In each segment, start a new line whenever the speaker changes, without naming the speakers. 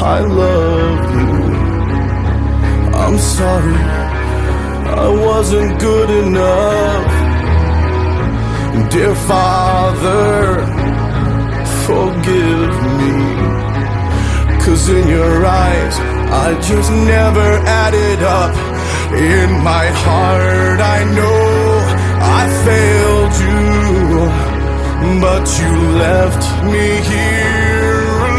I love you. I'm sorry, I wasn't good enough. Dear Father, forgive me. 'Cause in your eyes, I just never added up. In my heart, I know I failed you, but you left me here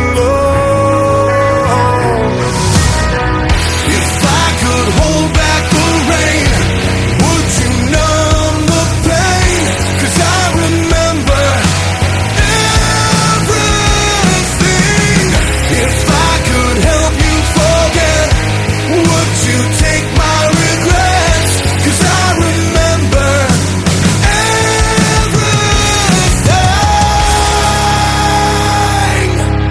alone. If I could hold back the rain, would you numb the pain? 'Cause I remember everything. If I could help you forget, would you take my regrets? 'Cause I remember everything.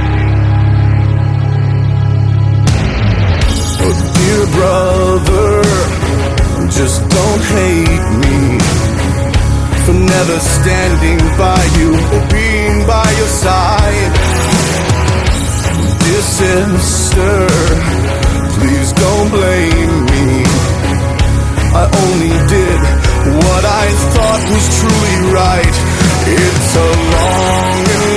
Oh, dear brother, just don't hate me for never standing by you or being by your side. Dear sister, please don't blame me. I only did what I thought was truly right. It's a long and